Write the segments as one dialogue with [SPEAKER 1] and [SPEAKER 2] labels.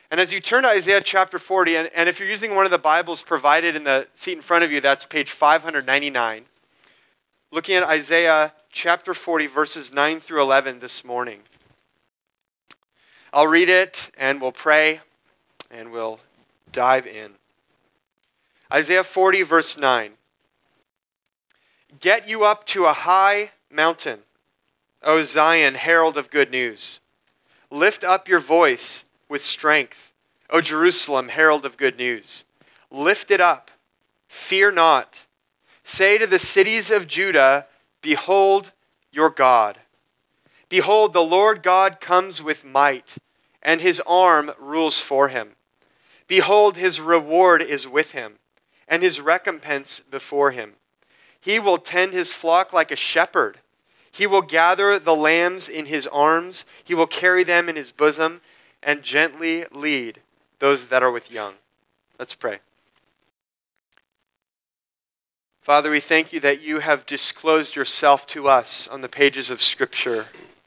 [SPEAKER 1] And as you turn to Isaiah chapter 40, and if you're using one of the Bibles provided in the seat in front of you, that's page 599. Looking at Isaiah chapter 40, verses 9 through 11 this morning. I'll read it, and we'll pray, and we'll dive in. Isaiah 40, verse 9. Get you up to a high mountain, O Zion, herald of good news. Lift up your voice with strength, O Jerusalem, herald of good news. Lift it up, fear not. Say to the cities of Judah, behold your God. Behold, the Lord God comes with might, and his arm rules for him. Behold, his reward is with him, and his recompense before him. He will tend his flock like a shepherd. He will gather the lambs in his arms. He will carry them in his bosom and gently lead those that are with young. Let's pray. Father, we thank you that you have disclosed yourself to us on the pages of Scripture.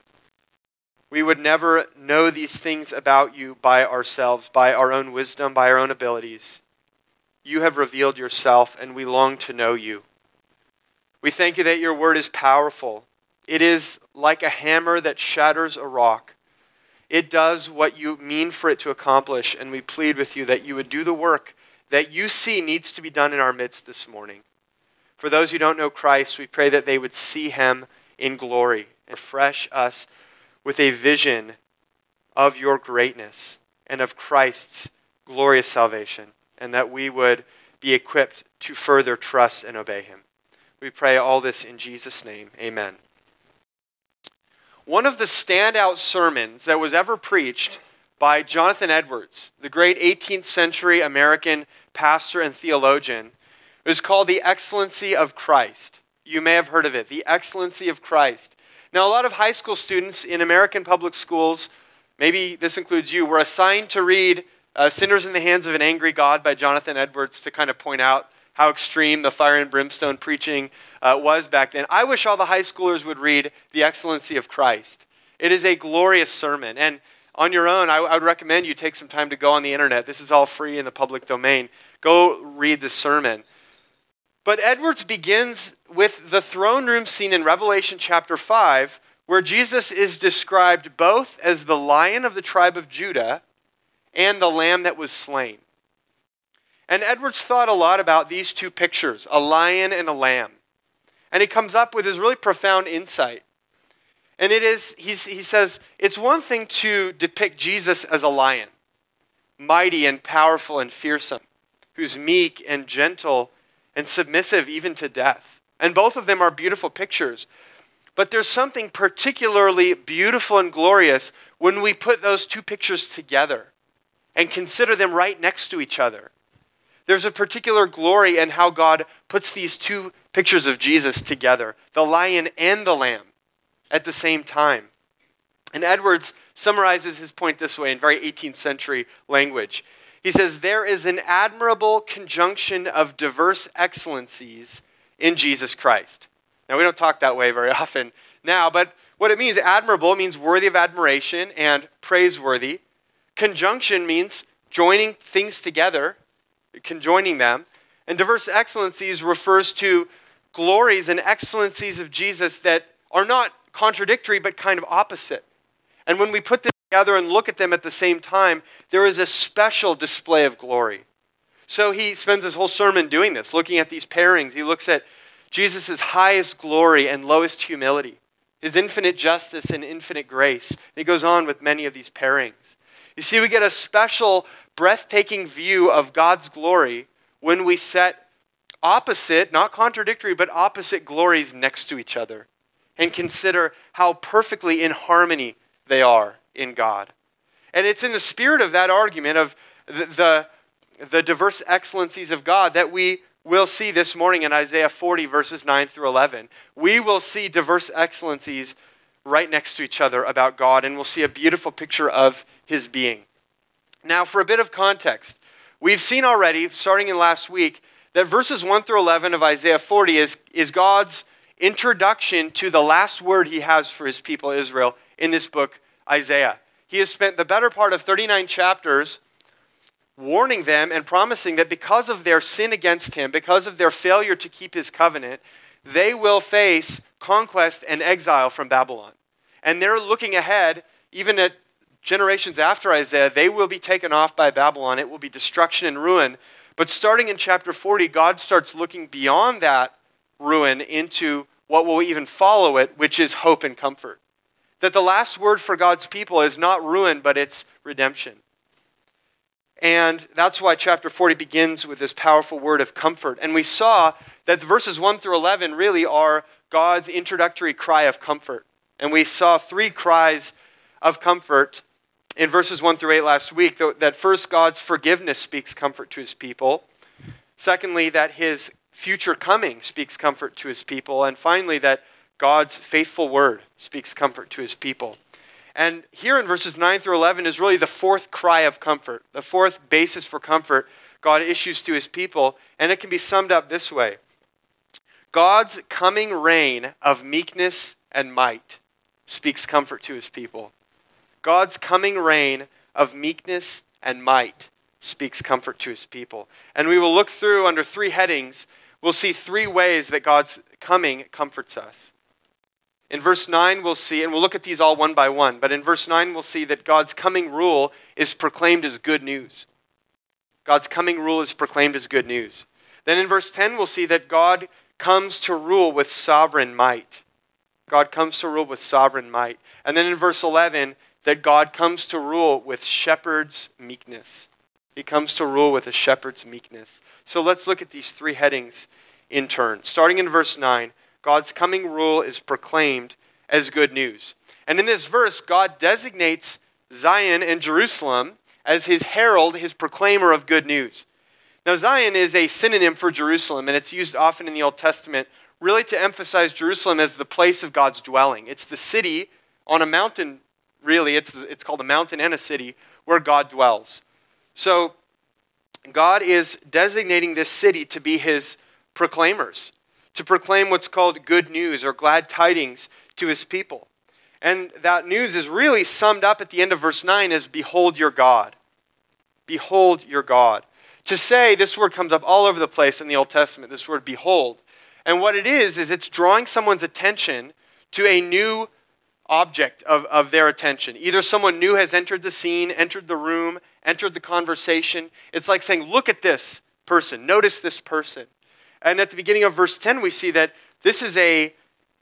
[SPEAKER 1] We would never know these things about you by ourselves, by our own wisdom, by our own abilities. You have revealed yourself, and we long to know you. We thank you that your word is powerful. It is like a hammer that shatters a rock. It does what you mean for it to accomplish, and we plead with you that you would do the work that you see needs to be done in our midst this morning. For those who don't know Christ, we pray that they would see him in glory and refresh us with a vision of your greatness and of Christ's glorious salvation, and that we would be equipped to further trust and obey him. We pray all this in Jesus' name. Amen. One of the standout sermons that was ever preached by Jonathan Edwards, the great 18th century American pastor and theologian, is called The Excellency of Christ. You may have heard of it, The Excellency of Christ. Now, a lot of high school students in American public schools, maybe this includes you, were assigned to read Sinners in the Hands of an Angry God by Jonathan Edwards to kind of point out how extreme the fire and brimstone preaching was back then. I wish all the high schoolers would read The Excellency of Christ. It is a glorious sermon. And on your own, I would recommend you take some time to go on the internet. This is all free in the public domain. Go read the sermon. But Edwards begins with the throne room scene in Revelation chapter 5, where Jesus is described both as the Lion of the tribe of Judah and the Lamb that was slain. And Edwards thought a lot about these two pictures, a lion and a lamb. And he comes up with his really profound insight. And it is, he says, it's one thing to depict Jesus as a lion, mighty and powerful and fearsome, who's meek and gentle and submissive even to death. And both of them are beautiful pictures. But there's something particularly beautiful and glorious when we put those two pictures together and consider them right next to each other. There's a particular glory in how God puts these two pictures of Jesus together, the lion and the lamb, at the same time. And Edwards summarizes his point this way in very 18th century language. He says, there is an admirable conjunction of diverse excellencies in Jesus Christ. Now, we don't talk that way very often now, but what it means, admirable, means worthy of admiration and praiseworthy. Conjunction means joining things together, conjoining them. And diverse excellencies refers to glories and excellencies of Jesus that are not contradictory, but kind of opposite. And when we put them together and look at them at the same time, there is a special display of glory. So he spends his whole sermon doing this, looking at these pairings. He looks at Jesus' highest glory and lowest humility, his infinite justice and infinite grace. And he goes on with many of these pairings. You see, we get a special, breathtaking view of God's glory when we set opposite, not contradictory, but opposite glories next to each other and consider how perfectly in harmony they are in God. And it's in the spirit of that argument of the diverse excellencies of God that we will see this morning in Isaiah 40, verses 9 through 11. We will see diverse excellencies right next to each other about God, and we'll see a beautiful picture of his being. Now, for a bit of context, we've seen already, starting in last week, that verses 1 through 11 of Isaiah 40 is God's introduction to the last word he has for his people Israel in this book, Isaiah. He has spent the better part of 39 chapters warning them and promising that because of their sin against him, because of their failure to keep his covenant, they will face conquest and exile from Babylon. And they're looking ahead, even at generations after Isaiah, they will be taken off by Babylon. It will be destruction and ruin. But starting in chapter 40, God starts looking beyond that ruin into what will even follow it, which is hope and comfort. That the last word for God's people is not ruin, but it's redemption. And that's why chapter 40 begins with this powerful word of comfort. And we saw that the verses 1 through 11 really are God's introductory cry of comfort. And we saw 3 cries of comfort in verses 1 through 8 last week. That first, God's forgiveness speaks comfort to his people. Secondly, that his future coming speaks comfort to his people. And finally, that God's faithful word speaks comfort to his people. And here in verses 9 through 11 is really the 4th cry of comfort, the 4th basis for comfort God issues to his people. And it can be summed up this way. God's coming reign of meekness and might speaks comfort to his people. God's coming reign of meekness and might speaks comfort to his people. And we will look through under 3 headings. We'll see 3 ways that God's coming comforts us. In verse 9 we'll see, and we'll look at these all one by one, but in verse 9 we'll see that God's coming rule is proclaimed as good news. God's coming rule is proclaimed as good news. Then in verse 10 we'll see that God comes to rule with sovereign might. God comes to rule with sovereign might. And then in verse 11, that God comes to rule with shepherd's meekness. He comes to rule with a shepherd's meekness. So let's look at these 3 headings in turn. Starting in verse 9, God's coming rule is proclaimed as good news. And in this verse, God designates Zion and Jerusalem as his herald, his proclaimer of good news. Now, Zion is a synonym for Jerusalem, and it's used often in the Old Testament really to emphasize Jerusalem as the place of God's dwelling. It's the city on a mountain, really. It's called a mountain and a city where God dwells. So God is designating this city to be his proclaimers, to proclaim what's called good news or glad tidings to his people. And that news is really summed up at the end of verse 9 as, behold your God. Behold your God. To say, this word comes up all over the place in the Old Testament, this word behold. And what it is it's drawing someone's attention to a new object of their attention. Either someone new has entered the scene, entered the room, entered the conversation. It's like saying, look at this person, notice this person. And at the beginning of verse 10, we see that this is a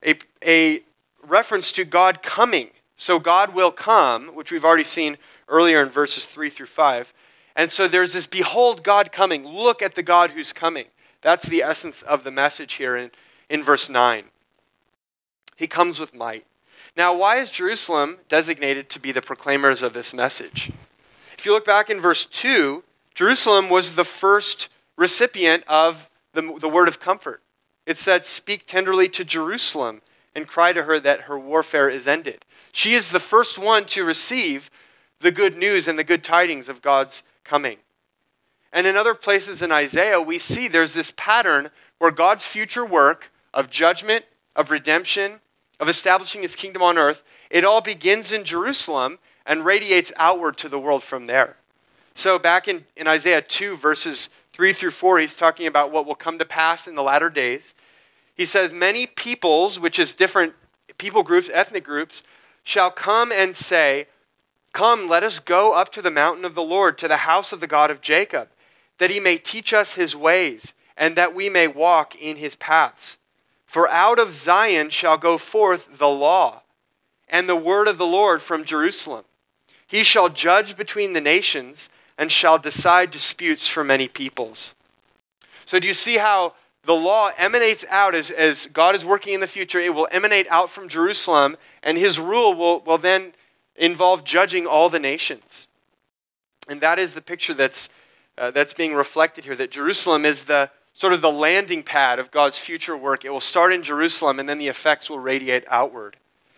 [SPEAKER 1] reference to God coming. So God will come, which we've already seen earlier in verses 3 through 5. And so there's this, behold God coming. Look at the God who's coming. That's the essence of the message here in verse 9. He comes with might. Now, why is Jerusalem designated to be the proclaimers of this message? If you look back in verse 2, Jerusalem was the first recipient of the word of comfort. It said, speak tenderly to Jerusalem and cry to her that her warfare is ended. She is the first one to receive the good news and the good tidings of God's coming. And in other places in Isaiah, we see there's this pattern where God's future work of judgment, of redemption, of establishing his kingdom on earth, it all begins in Jerusalem and radiates outward to the world from there. So back in Isaiah 2, verses 3 through 4, he's talking about what will come to pass in the latter days. He says, many peoples, which is different people groups, ethnic groups, shall come and say, come, let us go up to the mountain of the Lord, to the house of the God of Jacob, that he may teach us his ways, and that we may walk in his paths. For out of Zion shall go forth the law, and the word of the Lord from Jerusalem. He shall judge between the nations, and shall decide disputes for many peoples. So do you see how the law emanates out as God is working in the future? It will emanate out from Jerusalem, and his rule will then involve judging all the nations. And that is the picture that's being reflected here, that Jerusalem is the sort of the landing pad of God's future work. It will start in Jerusalem, and then the effects will radiate outward.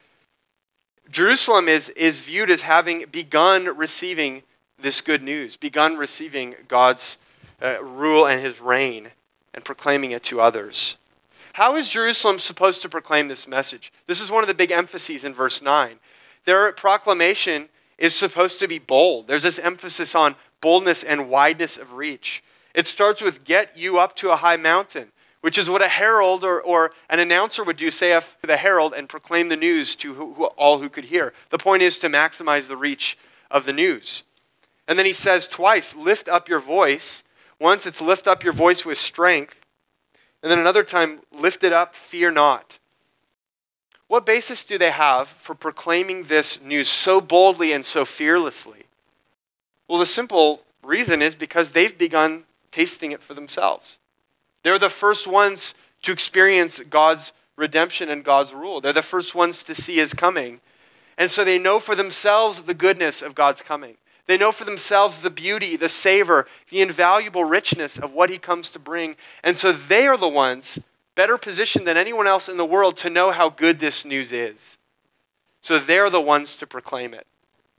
[SPEAKER 1] Jerusalem is viewed as having begun receiving this good news, begun receiving God's rule and his reign, and proclaiming it to others. How is Jerusalem supposed to proclaim this message? This is one of the big emphases in verse 9. Their proclamation is supposed to be bold. There's this emphasis on boldness and wideness of reach. It starts with get you up to a high mountain, which is what a herald or an announcer would do, say to the herald and proclaim the news to all who could hear. The point is to maximize the reach of the news. And then he says twice, lift up your voice. Once it's lift up your voice with strength. And then another time, lift it up, fear not. What basis do they have for proclaiming this news so boldly and so fearlessly? Well, the simple reason is because they've begun tasting it for themselves. They're the first ones to experience God's redemption and God's rule. They're the first ones to see his coming. And so they know for themselves the goodness of God's coming. They know for themselves the beauty, the savor, the invaluable richness of what he comes to bring. And so they are the ones better positioned than anyone else in the world to know how good this news is. So they're the ones to proclaim it.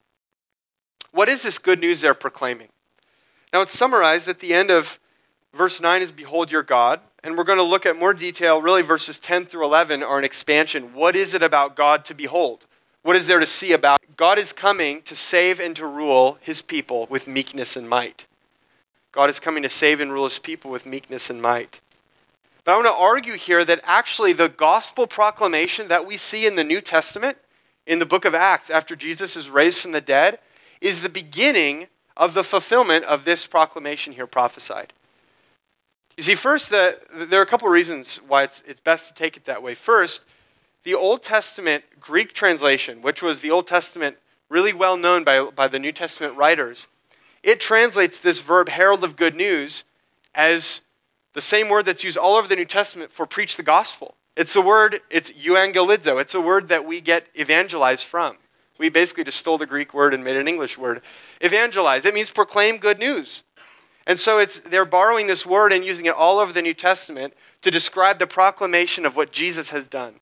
[SPEAKER 1] What is this good news they're proclaiming? Now it's summarized at the end of verse 9 is behold your God. And we're going to look at more detail. Really verses 10 through 11 are an expansion. What is it about God to behold? What is there to see about? God is coming to save and to rule his people with meekness and might. God is coming to save and rule his people with meekness and might. But I want to argue here that actually the gospel proclamation that we see in the New Testament, in the book of Acts, after Jesus is raised from the dead, is the beginning of the fulfillment of this proclamation here prophesied. You see, first, there are a couple of reasons why it's best to take it that way. First, the Old Testament Greek translation, which was the Old Testament really well known by the New Testament writers, it translates this verb, herald of good news, as the same word that's used all over the New Testament for preach the gospel. It's euangelizo. It's a word that we get evangelize from. We basically just stole the Greek word and made an English word. Evangelize. It means proclaim good news. And so they're borrowing this word and using it all over the New Testament to describe the proclamation of what Jesus has done.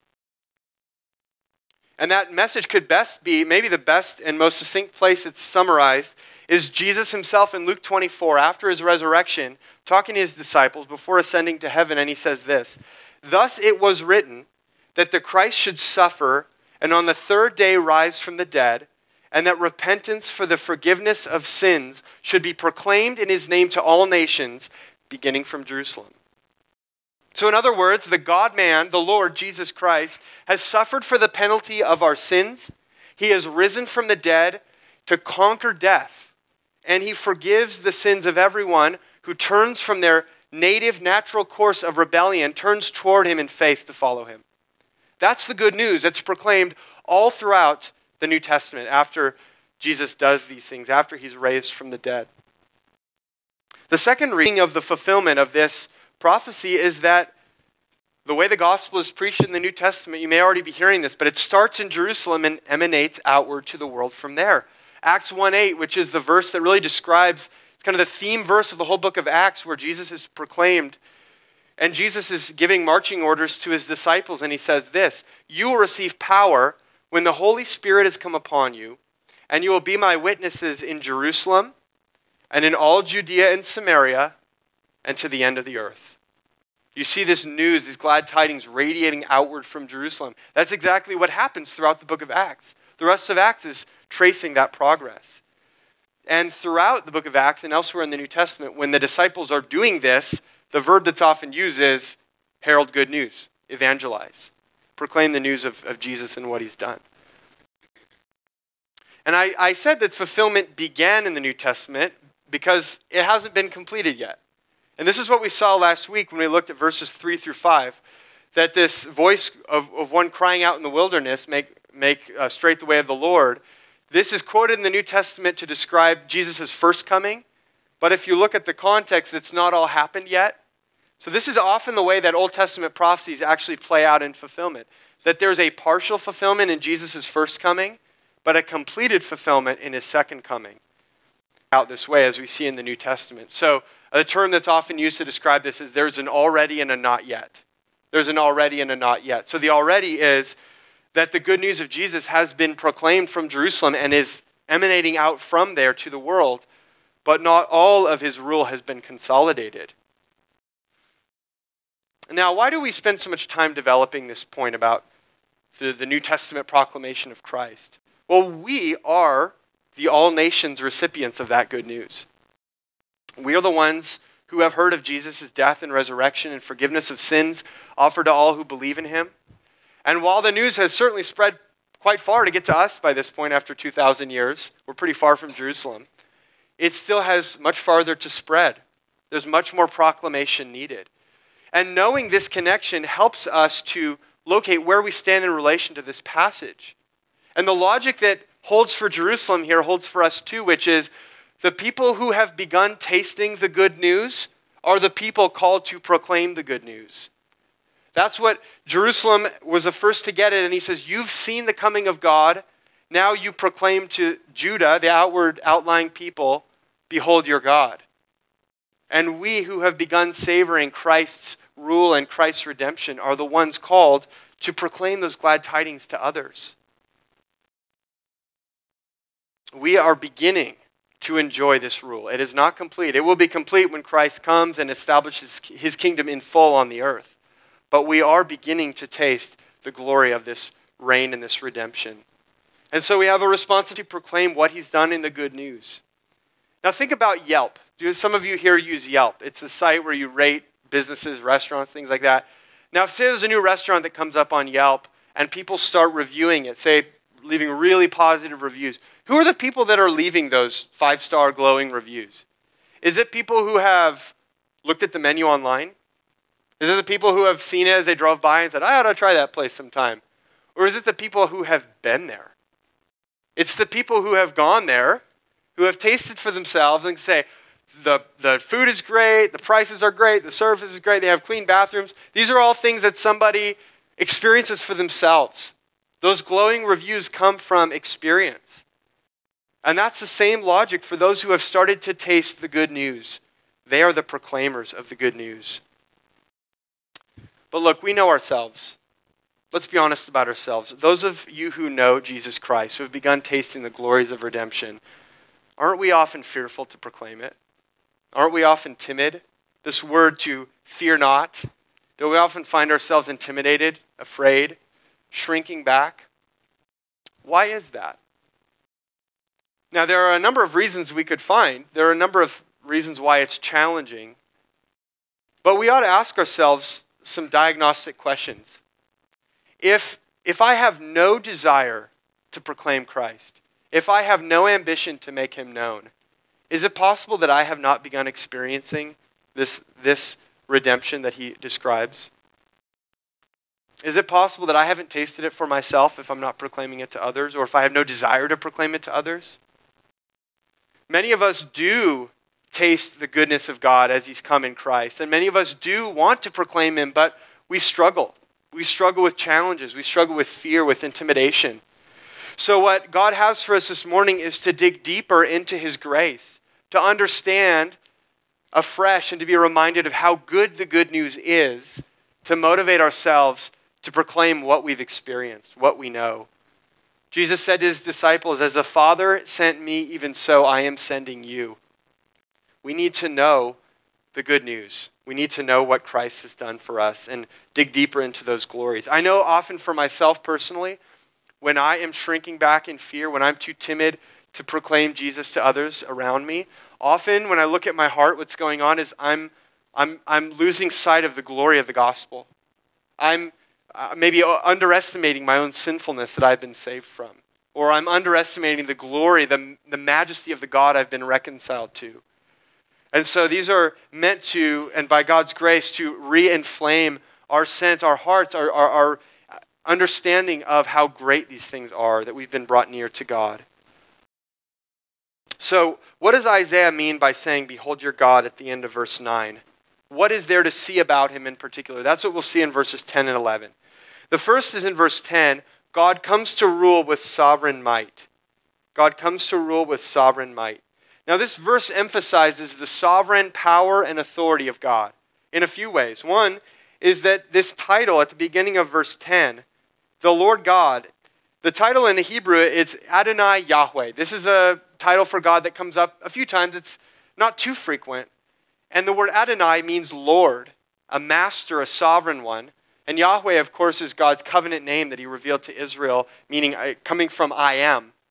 [SPEAKER 1] And that message could best be, maybe the best and most succinct place it's summarized, is Jesus himself in Luke 24, after his resurrection, talking to his disciples before ascending to heaven, and he says this, thus it was written that the Christ should suffer and on the third day rise from the dead, and that repentance for the forgiveness of sins should be proclaimed in his name to all nations, beginning from Jerusalem. So in other words, the God-man, the Lord Jesus Christ, has suffered for the penalty of our sins. He has risen from the dead to conquer death. And he forgives the sins of everyone who turns from their native natural course of rebellion, turns toward him in faith to follow him. That's the good news that's proclaimed all throughout the New Testament after Jesus does these things, after he's raised from the dead. The second reading of the fulfillment of this prophecy is that the way the gospel is preached in the New Testament, you may already be hearing this, but it starts in Jerusalem and emanates outward to the world from there. Acts 1:8, which is the verse that really describes, it's kind of the theme verse of the whole book of Acts, where Jesus is proclaimed, and Jesus is giving marching orders to his disciples, and he says this, you will receive power when the Holy Spirit has come upon you, and you will be my witnesses in Jerusalem and in all Judea and Samaria and to the end of the earth. You see this news, these glad tidings radiating outward from Jerusalem. That's exactly what happens throughout the book of Acts. The rest of Acts is tracing that progress. And throughout the book of Acts and elsewhere in the New Testament, when the disciples are doing this, the verb that's often used is herald good news, evangelize, proclaim the news of Jesus and what he's done. And I said that fulfillment began in the New Testament because it hasn't been completed yet. And this is what we saw last week when we looked at verses 3 through 5, that this voice of one crying out in the wilderness, make straight the way of the Lord, this is quoted in the New Testament to describe Jesus' first coming. But if you look at the context, it's not all happened yet. So this is often the way that Old Testament prophecies actually play out in fulfillment. That there's a partial fulfillment in Jesus' first coming, but a completed fulfillment in his second coming. Out this way, as we see in the New Testament. So a term that's often used to describe this is there's an already and a not yet. There's an already and a not yet. So the already is that the good news of Jesus has been proclaimed from Jerusalem and is emanating out from there to the world, but not all of his rule has been consolidated. Now, why do we spend so much time developing this point about the New Testament proclamation of Christ? Well, we are the all nations recipients of that good news. We are the ones who have heard of Jesus' death and resurrection and forgiveness of sins offered to all who believe in him. And while the news has certainly spread quite far to get to us by this point after 2,000 years, we're pretty far from Jerusalem, it still has much farther to spread. There's much more proclamation needed. And knowing this connection helps us to locate where we stand in relation to this passage. And the logic that holds for Jerusalem here holds for us too, which is the people who have begun tasting the good news are the people called to proclaim the good news. That's what Jerusalem was the first to get it. And he says, you've seen the coming of God. Now you proclaim to Judah, the outward outlying people, behold your God. And we who have begun savoring Christ's rule and Christ's redemption are the ones called to proclaim those glad tidings to others. We are beginning to enjoy this rule. It is not complete. It will be complete when Christ comes and establishes his kingdom in full on the earth. But we are beginning to taste the glory of this reign and this redemption. And so we have a responsibility to proclaim what he's done in the good news. Now think about Yelp. Do some of you here use Yelp? It's a site where you rate businesses, restaurants, things like that. Now, if say there's a new restaurant that comes up on Yelp and people start reviewing it, say leaving really positive reviews, who are the people that are leaving those 5-star glowing reviews? Is it people who have looked at the menu online? Is it the people who have seen it as they drove by and said, I ought to try that place sometime? Or is it the people who have been there? It's the people who have gone there, who have tasted for themselves and say, the food is great, the prices are great, the service is great, they have clean bathrooms. These are all things that somebody experiences for themselves. Those glowing reviews come from experience. And that's the same logic for those who have started to taste the good news. They are the proclaimers of the good news. But look, we know ourselves. Let's be honest about ourselves. Those of you who know Jesus Christ, who have begun tasting the glories of redemption, aren't we often fearful to proclaim it? Aren't we often timid? This word to fear not. Do we often find ourselves intimidated, afraid, shrinking back? Why is that? Now, there are a number of reasons we could find. There are a number of reasons why it's challenging. But we ought to ask ourselves some diagnostic questions. If I have no desire to proclaim Christ, if I have no ambition to make him known, is it possible that I have not begun experiencing this redemption that he describes? Is it possible that I haven't tasted it for myself if I'm not proclaiming it to others, or if I have no desire to proclaim it to others? Many of us do taste the goodness of God as he's come in Christ, and many of us do want to proclaim him, but we struggle. We struggle with challenges. We struggle with fear, with intimidation. So what God has for us this morning is to dig deeper into his grace, to understand afresh and to be reminded of how good the good news is, to motivate ourselves to proclaim what we've experienced, what we know. Jesus said to his disciples, as the Father sent me, even so I am sending you. We need to know the good news. We need to know what Christ has done for us and dig deeper into those glories. I know often for myself personally, when I am shrinking back in fear, when I'm too timid to proclaim Jesus to others around me, often when I look at my heart, what's going on is I'm losing sight of the glory of the gospel. I'm maybe underestimating my own sinfulness that I've been saved from. Or I'm underestimating the glory, the majesty of the God I've been reconciled to. And so these are meant to, and by God's grace, to re-inflame our sense, our hearts, our understanding of how great these things are, that we've been brought near to God. So what does Isaiah mean by saying, behold your God at the end of verse 9? What is there to see about him in particular? That's what we'll see in verses 10 and 11. The first is in verse 10, God comes to rule with sovereign might. God comes to rule with sovereign might. Now this verse emphasizes the sovereign power and authority of God in a few ways. One is that this title at the beginning of verse 10, the Lord God, the title in the Hebrew is Adonai Yahweh. This is a title for God that comes up a few times. It's not too frequent. And the word Adonai means Lord, a master, a sovereign one. And Yahweh, of course, is God's covenant name that he revealed to Israel, meaning coming from I am.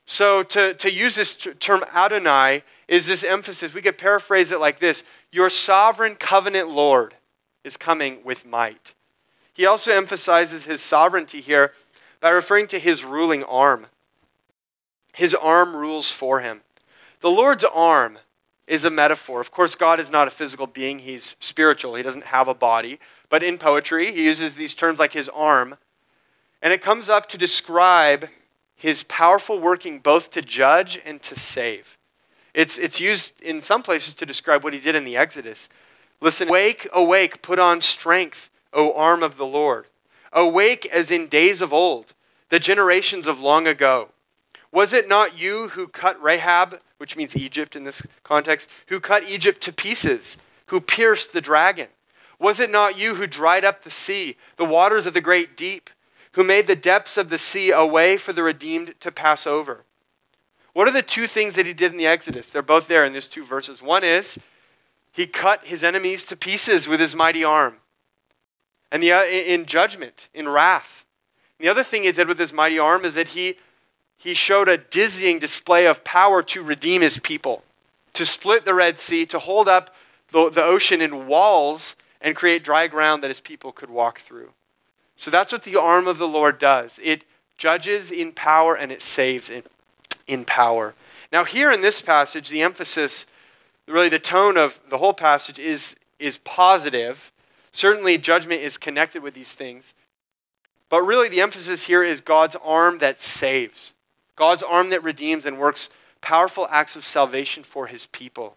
[SPEAKER 1] So to use this term Adonai is this emphasis. We could paraphrase it like this: your sovereign covenant Lord is coming with might. He also emphasizes his sovereignty here by referring to his ruling arm. His arm rules for him. The Lord's arm is a metaphor. Of course, God is not a physical being. He's spiritual. He doesn't have a body. But in poetry, he uses these terms like his arm. And it comes up to describe his powerful working both to judge and to save. It's used in some places to describe what he did in the Exodus. Listen, awake, awake, put on strength, O arm of the Lord. Awake as in days of old, the generations of long ago. Was it not you who cut Rahab, which means Egypt in this context, who cut Egypt to pieces, who pierced the dragon? Was it not you who dried up the sea, the waters of the great deep, who made the depths of the sea a way for the redeemed to pass over? What are the two things that he did in the Exodus? They're both there in these two verses. One is he cut his enemies to pieces with his mighty arm, and in judgment, in wrath. And the other thing he did with his mighty arm is that he showed a dizzying display of power to redeem his people, to split the Red Sea, to hold up the ocean in walls and create dry ground that his people could walk through. So that's what the arm of the Lord does. It judges in power and it saves in power. Now here in this passage, the emphasis, really the tone of the whole passage is positive. Certainly judgment is connected with these things. But really the emphasis here is God's arm that saves. God's arm that redeems and works powerful acts of salvation for his people.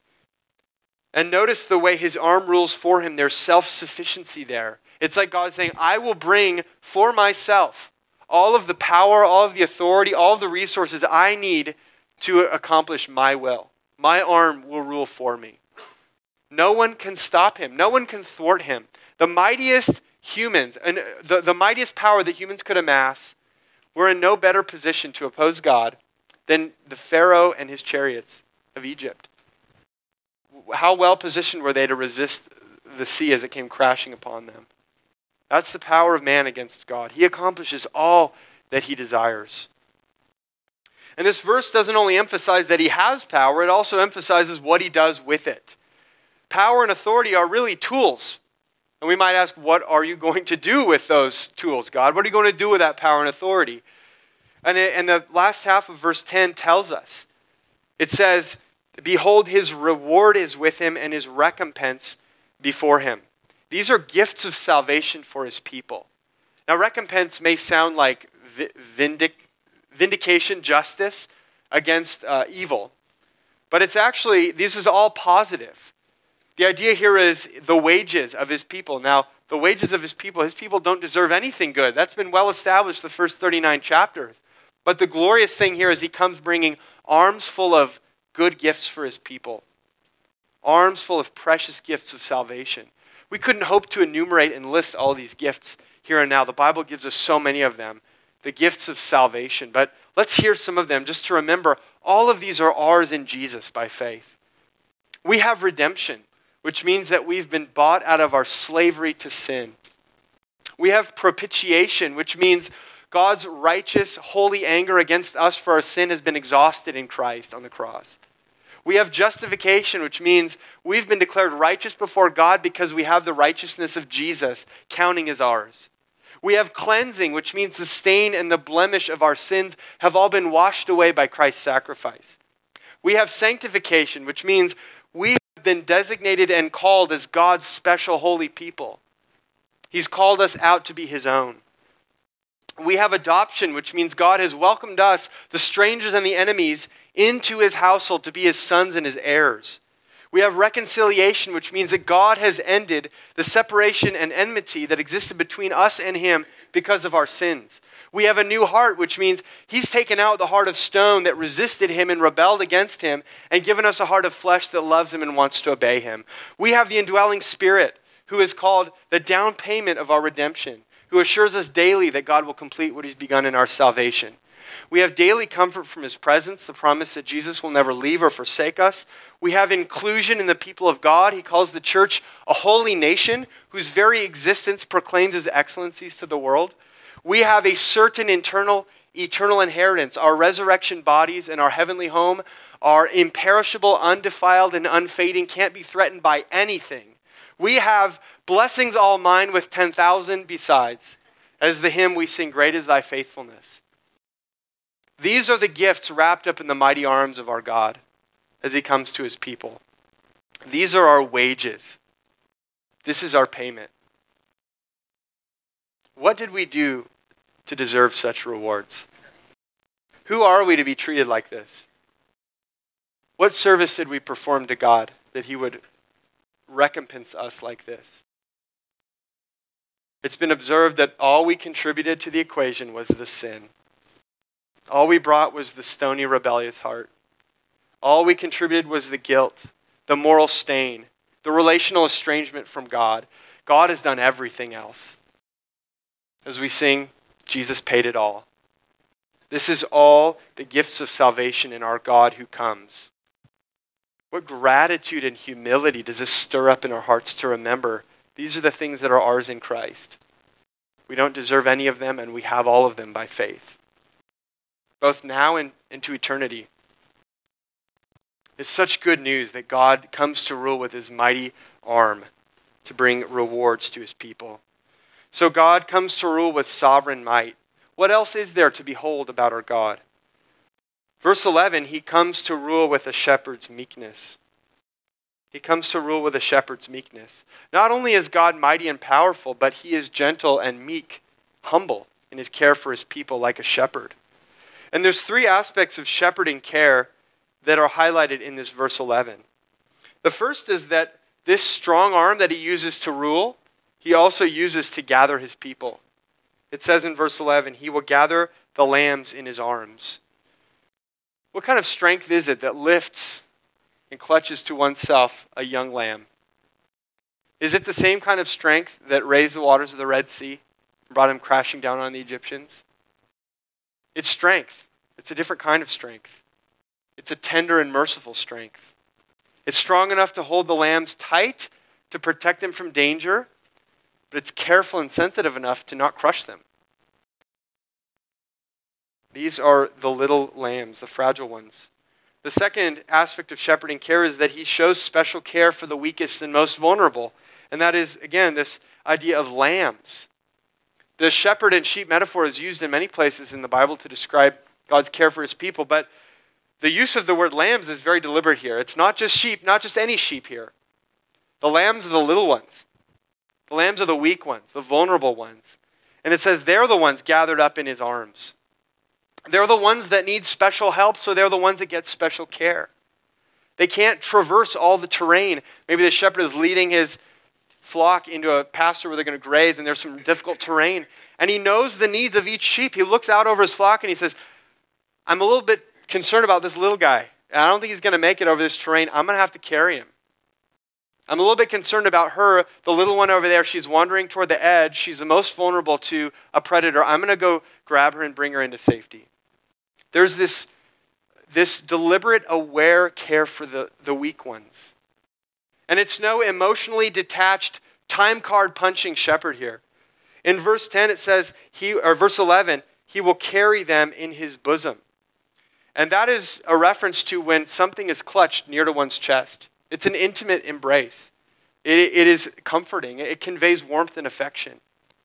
[SPEAKER 1] And notice the way his arm rules for him. There's self-sufficiency there. It's like God saying, I will bring for myself all of the power, all of the authority, all of the resources I need to accomplish my will. My arm will rule for me. No one can stop him. No one can thwart him. The mightiest humans, and the mightiest power that humans could amass, were in no better position to oppose God than the Pharaoh and his chariots of Egypt. How well positioned were they to resist the sea as it came crashing upon them? That's the power of man against God. He accomplishes all that he desires. And this verse doesn't only emphasize that he has power, it also emphasizes what he does with it. Power and authority are really tools. And we might ask, what are you going to do with those tools, God? What are you going to do with that power and authority? And the last half of verse 10 tells us. It says, behold, his reward is with him and his recompense before him. These are gifts of salvation for his people. Now, recompense may sound like vindication, justice against evil. But it's actually, this is all positive. The idea here is the wages of his people. Now, the wages of his people don't deserve anything good. That's been well established the first 39 chapters. But the glorious thing here is he comes bringing arms full of good gifts for his people. Arms full of precious gifts of salvation. We couldn't hope to enumerate and list all these gifts here and now. The Bible gives us so many of them. The gifts of salvation. But let's hear some of them just to remember all of these are ours in Jesus by faith. We have redemption, which means that we've been bought out of our slavery to sin. We have propitiation, which means God's righteous, holy anger against us for our sin has been exhausted in Christ on the cross. We have justification, which means we've been declared righteous before God because we have the righteousness of Jesus counting as ours. We have cleansing, which means the stain and the blemish of our sins have all been washed away by Christ's sacrifice. We have sanctification, which means we have been designated and called as God's special holy people. He's called us out to be his own. We have adoption, which means God has welcomed us, the strangers and the enemies, into his household to be his sons and his heirs. We have reconciliation, which means that God has ended the separation and enmity that existed between us and him because of our sins. We have a new heart, which means he's taken out the heart of stone that resisted him and rebelled against him and given us a heart of flesh that loves him and wants to obey him. We have the indwelling Spirit, who is called the down payment of our redemption, who assures us daily that God will complete what he's begun in our salvation. We have daily comfort from his presence, the promise that Jesus will never leave or forsake us. We have inclusion in the people of God. He calls the church a holy nation whose very existence proclaims his excellencies to the world. We have a certain eternal eternal inheritance, our resurrection bodies and our heavenly home are imperishable, undefiled, and unfading, can't be threatened by anything. We have blessings all mine with 10,000 besides. As the hymn we sing, great is thy faithfulness. These are the gifts wrapped up in the mighty arms of our God as he comes to his people. These are our wages. This is our payment. What did we do to deserve such rewards? Who are we to be treated like this? What service did we perform to God that he would recompense us like this? It's been observed that all we contributed to the equation was the sin. All we brought was the stony, rebellious heart. All we contributed was the guilt, the moral stain, the relational estrangement from God. God has done everything else. As we sing, Jesus paid it all. This is all the gifts of salvation in our God who comes. What gratitude and humility does this stir up in our hearts to remember? These are the things that are ours in Christ. We don't deserve any of them, and we have all of them by faith, both now and into eternity. It's such good news that God comes to rule with his mighty arm to bring rewards to his people. So God comes to rule with sovereign might. What else is there to behold about our God? Verse 11, he comes to rule with a shepherd's meekness. He comes to rule with a shepherd's meekness. Not only is God mighty and powerful, but he is gentle and meek, humble in his care for his people like a shepherd. And there's three aspects of shepherding care that are highlighted in this verse 11. The first is that this strong arm that he uses to rule, he also uses to gather his people. It says in verse 11, he will gather the lambs in his arms. What kind of strength is it that lifts and clutches to oneself a young lamb? Is it the same kind of strength that raised the waters of the Red Sea and brought him crashing down on the Egyptians? It's strength. It's a different kind of strength. It's a tender and merciful strength. It's strong enough to hold the lambs tight, to protect them from danger, but it's careful and sensitive enough to not crush them. These are the little lambs, the fragile ones. The second aspect of shepherding care is that he shows special care for the weakest and most vulnerable. And that is, again, this idea of lambs. The shepherd and sheep metaphor is used in many places in the Bible to describe God's care for his people, but the use of the word lambs is very deliberate here. It's not just sheep, not just any sheep here. The lambs are the little ones. The lambs are the weak ones, the vulnerable ones. And it says they're the ones gathered up in his arms. They're the ones that need special help, so they're the ones that get special care. They can't traverse all the terrain. Maybe the shepherd is leading his flock into a pasture where they're going to graze, and there's some difficult terrain. And he knows the needs of each sheep. He looks out over his flock and he says, I'm a little bit concerned about this little guy. I don't think he's going to make it over this terrain. I'm going to have to carry him. I'm a little bit concerned about her, the little one over there. She's wandering toward the edge. She's the most vulnerable to a predator. I'm going to go grab her and bring her into safety. There's this deliberate, aware care for the weak ones. And it's no emotionally detached, time card punching shepherd here. In verse 10 it says, verse 11, he will carry them in his bosom. And that is a reference to when something is clutched near to one's chest. It's an intimate embrace. It is comforting. It conveys warmth and affection.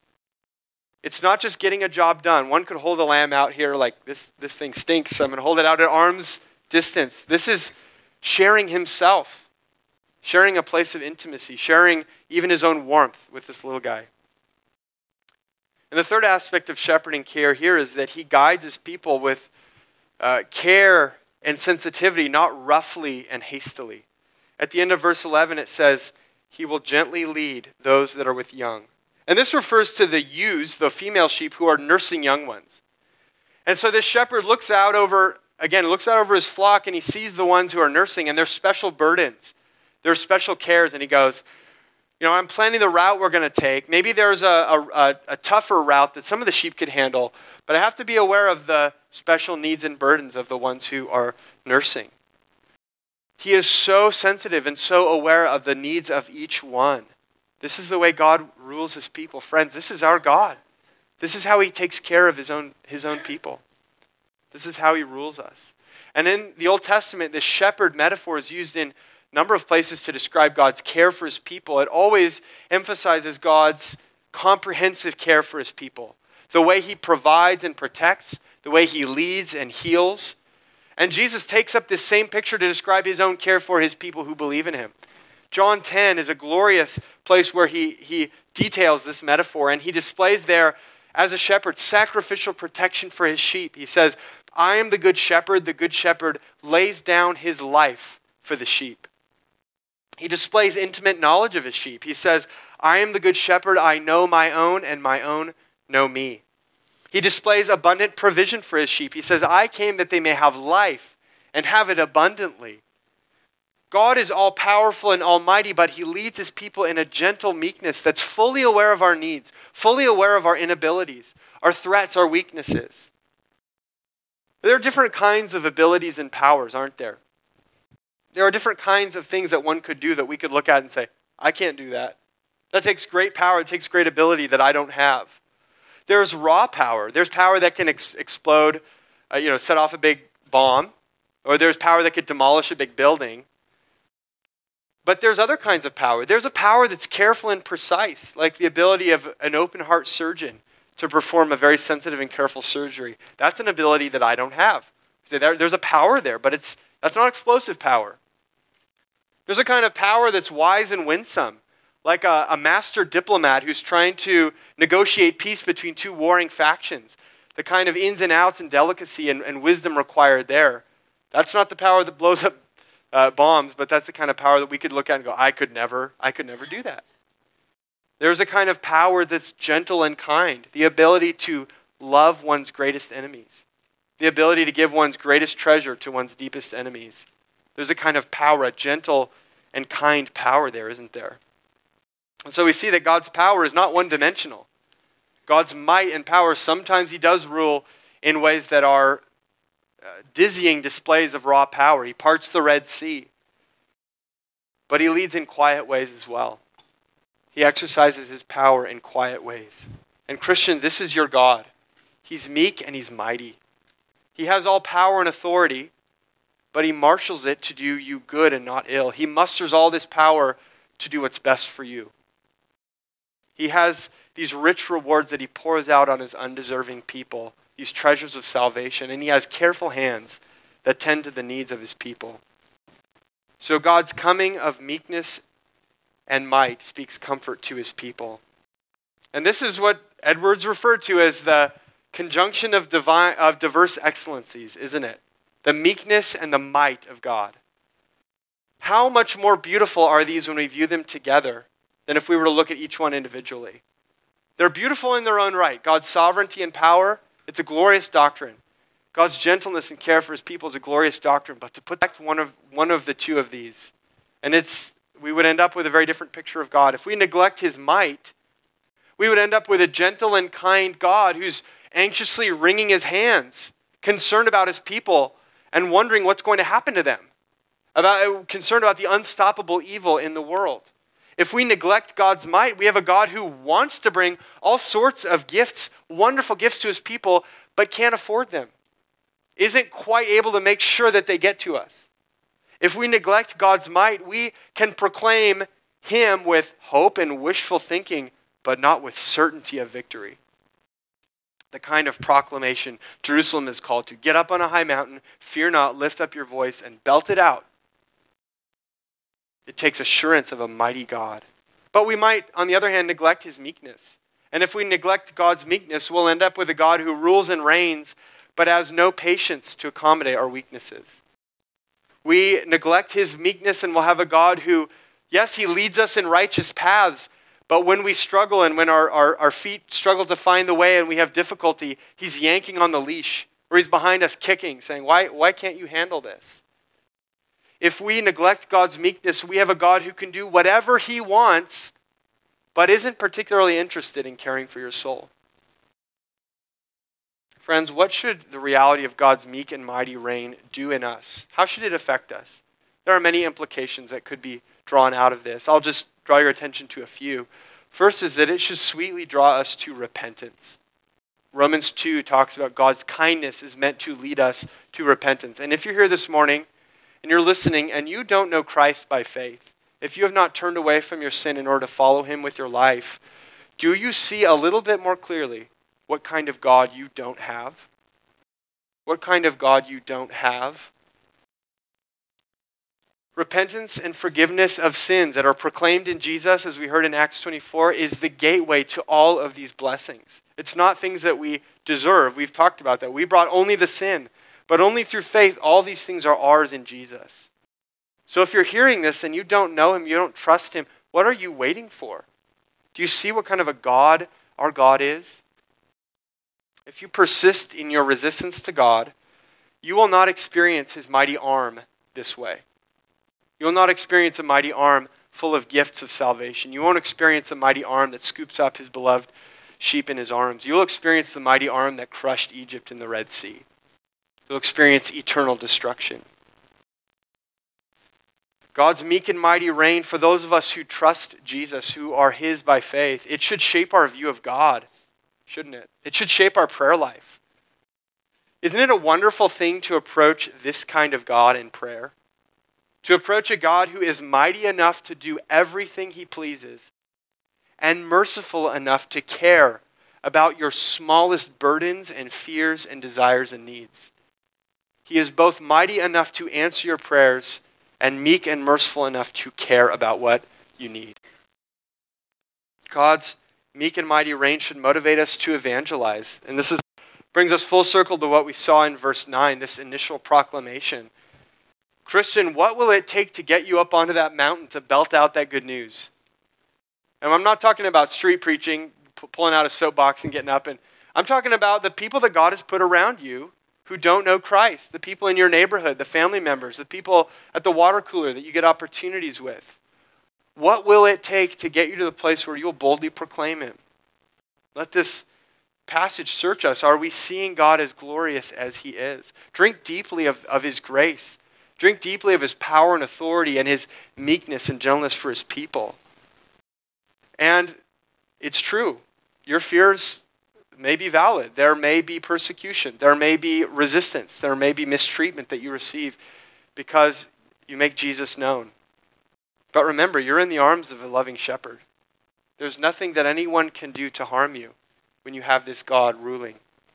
[SPEAKER 1] It's not just getting a job done. One could hold a lamb out here like this thing stinks. I'm going to hold it out at arm's distance. This is sharing himself, sharing a place of intimacy, sharing even his own warmth with this little guy. And the third aspect of shepherding care here is that he guides his people with care and sensitivity, not roughly and hastily. At the end of verse 11 it says, he will gently lead those that are with young. And this refers to the ewes, the female sheep, who are nursing young ones. And so this shepherd looks out over his flock and he sees the ones who are nursing and their special burdens, their special cares. And he goes, I'm planning the route we're going to take. Maybe there's a tougher route that some of the sheep could handle, but I have to be aware of the special needs and burdens of the ones who are nursing. He is so sensitive and so aware of the needs of each one. This is the way God rules his people. Friends, this is our God. This is how he takes care of his own people. This is how he rules us. And in the Old Testament, this shepherd metaphor is used in a number of places to describe God's care for his people. It always emphasizes God's comprehensive care for his people. The way he provides and protects, the way he leads and heals. And Jesus takes up this same picture to describe his own care for his people who believe in him. John 10 is a glorious place where he details this metaphor, and he displays there, as a shepherd, sacrificial protection for his sheep. He says, I am the good shepherd. The good shepherd lays down his life for the sheep. He displays intimate knowledge of his sheep. He says, I am the good shepherd. I know my own, and my own know me. He displays abundant provision for his sheep. He says, I came that they may have life and have it abundantly. God is all-powerful and almighty, but he leads his people in a gentle meekness that's fully aware of our needs, fully aware of our inabilities, our threats, our weaknesses. There are different kinds of abilities and powers, aren't there? There are different kinds of things that one could do that we could look at and say, I can't do that. That takes great power, it takes great ability that I don't have. There's raw power. There's power that can explode, set off a big bomb, or there's power that could demolish a big building. But there's other kinds of power. There's a power that's careful and precise, like the ability of an open heart surgeon to perform a very sensitive and careful surgery. That's an ability that I don't have. There's a power there, but that's not explosive power. There's a kind of power that's wise and winsome, like a master diplomat who's trying to negotiate peace between two warring factions. The kind of ins and outs and delicacy and wisdom required there. That's not the power that blows up bombs, but that's the kind of power that we could look at and go, I could never do that. There's a kind of power that's gentle and kind, the ability to love one's greatest enemies, the ability to give one's greatest treasure to one's deepest enemies. There's a kind of power, a gentle and kind power there, isn't there? And so we see that God's power is not one-dimensional. God's might and power, sometimes he does rule in ways that are dizzying displays of raw power. He parts the Red Sea. But he leads in quiet ways as well. He exercises his power in quiet ways. And Christian, this is your God. He's meek and he's mighty. He has all power and authority, but he marshals it to do you good and not ill. He musters all this power to do what's best for you. He has these rich rewards that he pours out on his undeserving people, these treasures of salvation, and he has careful hands that tend to the needs of his people. So God's coming of meekness and might speaks comfort to his people. And this is what Edwards referred to as the conjunction of diverse excellencies, isn't it? The meekness and the might of God. How much more beautiful are these when we view them together than if we were to look at each one individually? They're beautiful in their own right. God's sovereignty and power, it's a glorious doctrine. God's gentleness and care for his people is a glorious doctrine. But to put back one of the two of these, and we would end up with a very different picture of God. If we neglect his might, we would end up with a gentle and kind God who's anxiously wringing his hands, concerned about his people, and wondering what's going to happen to them. Concerned about the unstoppable evil in the world. If we neglect God's might, we have a God who wants to bring all sorts of gifts, wonderful gifts to his people, but can't afford them. Isn't quite able to make sure that they get to us. If we neglect God's might, we can proclaim him with hope and wishful thinking, but not with certainty of victory. The kind of proclamation Jerusalem is called to. Get up on a high mountain, fear not, lift up your voice, and belt it out. It takes assurance of a mighty God. But we might, on the other hand, neglect his meekness. And if we neglect God's meekness, we'll end up with a God who rules and reigns, but has no patience to accommodate our weaknesses. We neglect his meekness and we'll have a God who, yes, he leads us in righteous paths, but when we struggle and when our feet struggle to find the way and we have difficulty, he's yanking on the leash, or he's behind us kicking, saying, why can't you handle this? If we neglect God's meekness, we have a God who can do whatever he wants, but isn't particularly interested in caring for your soul. Friends, what should the reality of God's meek and mighty reign do in us? How should it affect us? There are many implications that could be drawn out of this. I'll just draw your attention to a few. First is that it should sweetly draw us to repentance. Romans 2 talks about God's kindness is meant to lead us to repentance. And if you're here this morning and you're listening and you don't know Christ by faith, if you have not turned away from your sin in order to follow him with your life, do you see a little bit more clearly what kind of God you don't have? What kind of God you don't have? Repentance and forgiveness of sins that are proclaimed in Jesus, as we heard in Acts 24, is the gateway to all of these blessings. It's not things that we deserve. We've talked about that. We brought only the sin, but only through faith, all these things are ours in Jesus. So if you're hearing this and you don't know him, you don't trust him, what are you waiting for? Do you see what kind of a God our God is? If you persist in your resistance to God, you will not experience his mighty arm this way. You will not experience a mighty arm full of gifts of salvation. You won't experience a mighty arm that scoops up his beloved sheep in his arms. You'll experience the mighty arm that crushed Egypt in the Red Sea. You'll experience eternal destruction. God's meek and mighty reign for those of us who trust Jesus, who are his by faith, it should shape our view of God, shouldn't it? It should shape our prayer life. Isn't it a wonderful thing to approach this kind of God in prayer? To approach a God who is mighty enough to do everything he pleases and merciful enough to care about your smallest burdens and fears and desires and needs. He is both mighty enough to answer your prayers and meek and merciful enough to care about what you need. God's meek and mighty reign should motivate us to evangelize. And this brings us full circle to what we saw in verse 9, this initial proclamation. Christian, what will it take to get you up onto that mountain to belt out that good news? And I'm not talking about street preaching, pulling out a soapbox and getting up. And I'm talking about the people that God has put around you who don't know Christ, the people in your neighborhood, the family members, the people at the water cooler that you get opportunities with. What will it take to get you to the place where you'll boldly proclaim him? Let this passage search us. Are we seeing God as glorious as he is? Drink deeply of his grace. Drink deeply of his power and authority and his meekness and gentleness for his people. And it's true. Your fears may be valid. There may be persecution. There may be resistance. There may be mistreatment that you receive because you make Jesus known. But remember, you're in the arms of a loving shepherd. There's nothing that anyone can do to harm you when you have this God ruling.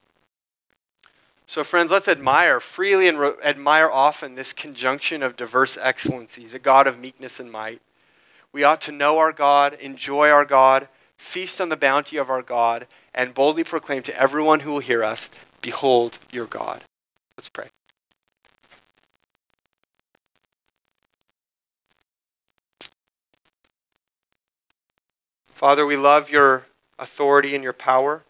[SPEAKER 1] So friends, let's admire freely and admire often this conjunction of diverse excellencies, a God of meekness and might. We ought to know our God, enjoy our God, feast on the bounty of our God, and boldly proclaim to everyone who will hear us, behold your God. Let's pray. Father, we love your authority and your power.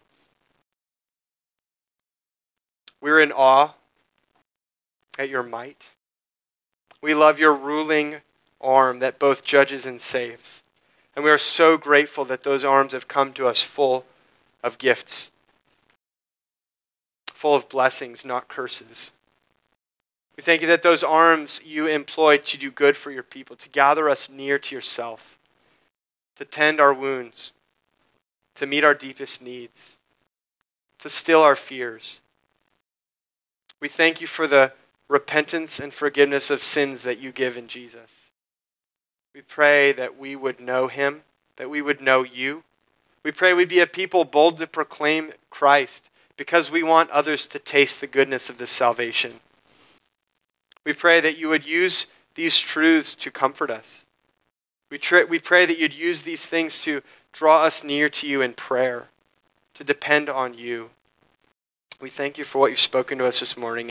[SPEAKER 1] We're in awe at your might. We love your ruling arm that both judges and saves. And we are so grateful that those arms have come to us full of gifts, full of blessings, not curses. We thank you that those arms you employ to do good for your people, to gather us near to yourself, to tend our wounds, to meet our deepest needs, to still our fears. We thank you for the repentance and forgiveness of sins that you give in Jesus. We pray that we would know him, that we would know you. We pray we'd be a people bold to proclaim Christ because we want others to taste the goodness of this salvation. We pray that you would use these truths to comfort us. We pray that you'd use these things to draw us near to you in prayer, to depend on you. We thank you for what you've spoken to us this morning.